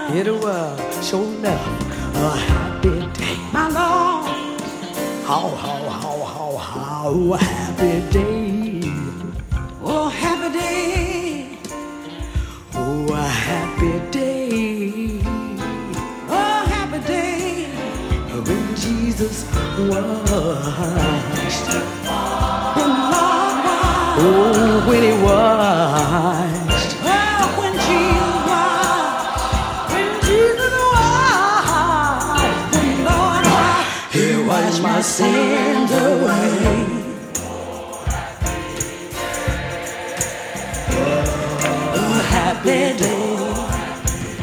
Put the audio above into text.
It was sure enough a happy day. My Lord, How happy day. oh happy day, Oh, a happy day. oh happy day. When Jesus washed. When the Lord was, Oh, when he washed. oh when Jesus was, when Jesus was, when the Lord was, He washed my sins away. Oh, happy day.